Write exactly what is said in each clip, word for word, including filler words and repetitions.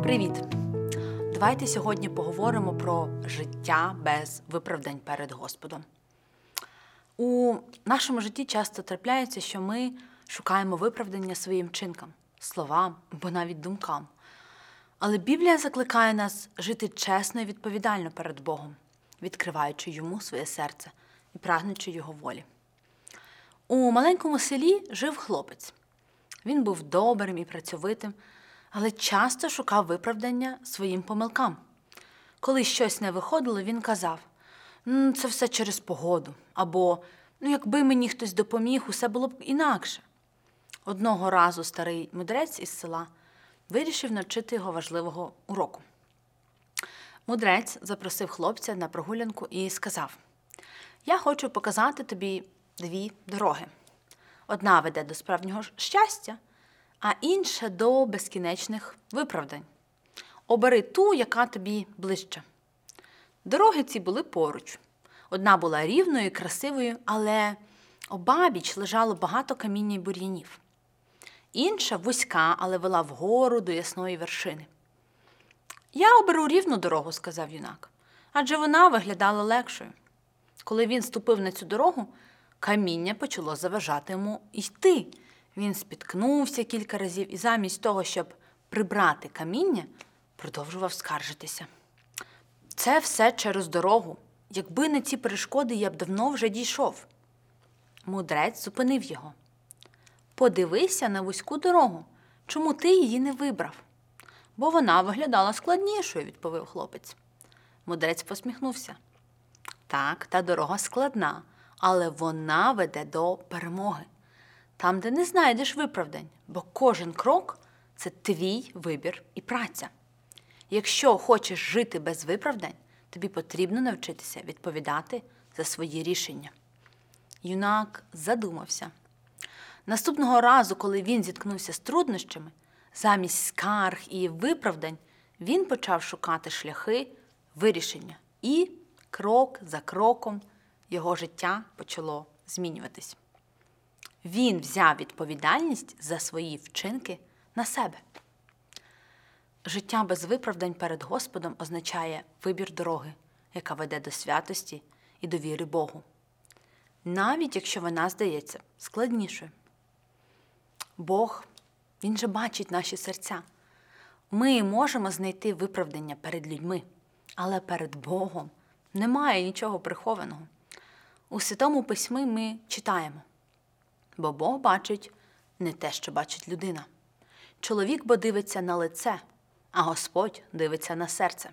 Привіт! Давайте сьогодні поговоримо про життя без виправдань перед Господом. У нашому житті часто трапляється, що ми шукаємо виправдання своїм вчинкам, словам або навіть думкам. Але Біблія закликає нас жити чесно і відповідально перед Богом, відкриваючи Йому своє серце і прагнучи Його волі. У маленькому селі жив хлопець. Він був добрим і працьовитим, але часто шукав виправдання своїм помилкам. Коли щось не виходило, він казав: «Це все через погоду», або «Ну, якби мені хтось допоміг, усе було б інакше». Одного разу старий мудрець із села вирішив навчити його важливого уроку. Мудрець запросив хлопця на прогулянку і сказав: «Я хочу показати тобі дві дороги. Одна веде до справжнього щастя, а інша до безкінечних виправдань. Обери ту, яка тобі ближче». Дороги ці були поруч. Одна була рівною і красивою, але обабіч лежало багато каміння й бур'янів. Інша вузька, але вела вгору до ясної вершини. «Я оберу рівну дорогу», – сказав юнак, адже вона виглядала легшою. Коли він ступив на цю дорогу, каміння почало заважати йому йти. Він спіткнувся кілька разів і замість того, щоб прибрати каміння, продовжував скаржитися. «Це все через дорогу. Якби не ці перешкоди, я б давно вже дійшов». Мудрець зупинив його. «Подивися на вузьку дорогу. Чому ти її не вибрав?» «Бо вона виглядала складнішою», – відповів хлопець. Мудрець посміхнувся. «Так, та дорога складна, але вона веде до перемоги. Там, де не знайдеш виправдань, бо кожен крок – це твій вибір і праця. Якщо хочеш жити без виправдань, тобі потрібно навчитися відповідати за свої рішення». Юнак задумався. Наступного разу, коли він зіткнувся з труднощами, замість скарг і виправдань, він почав шукати шляхи вирішення. І крок за кроком його життя почало змінюватись. Він взяв відповідальність за свої вчинки на себе. Життя без виправдань перед Господом означає вибір дороги, яка веде до святості і довіри Богу, навіть якщо вона здається складнішою. Бог, Він же бачить наші серця. Ми можемо знайти виправдання перед людьми, але перед Богом немає нічого прихованого. У Святому Письмі ми читаємо: «Бо Бог бачить не те, що бачить людина. Чоловік бо дивиться на лице, а Господь дивиться на серце».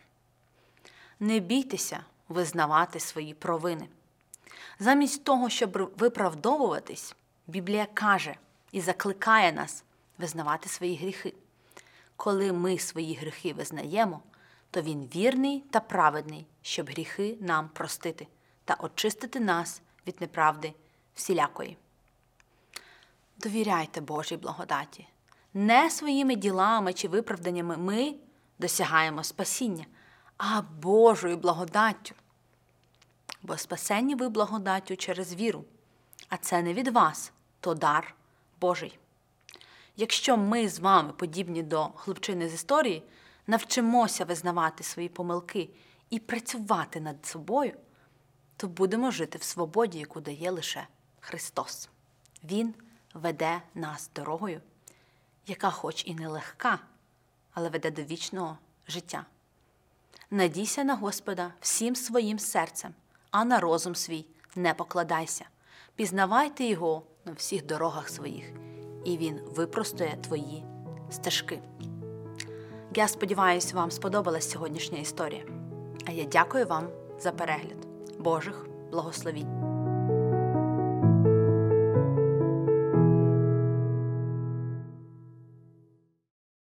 Не бійтеся визнавати свої провини. Замість того, щоб виправдовуватись, Біблія каже і закликає нас визнавати свої гріхи. Коли ми свої гріхи визнаємо, то Він вірний та праведний, щоб гріхи нам простити та очистити нас від неправди всілякої. Довіряйте Божій благодаті. Не своїми ділами чи виправданнями ми досягаємо спасіння, а Божою благодаттю. Бо спасені ви благодаттю через віру, а це не від вас, то дар Божий. Якщо ми з вами, подібні до хлопчини з історії, навчимося визнавати свої помилки і працювати над собою, то будемо жити в свободі, яку дає лише Христос. Він веде нас дорогою, яка хоч і нелегка, але веде до вічного життя. Надійся на Господа всім своїм серцем, а на розум свій не покладайся. Пізнавайте Його на всіх дорогах своїх, і Він випростує твої стежки. Я сподіваюся, вам сподобалась сьогоднішня історія. А я дякую вам за перегляд. Божих благословінь!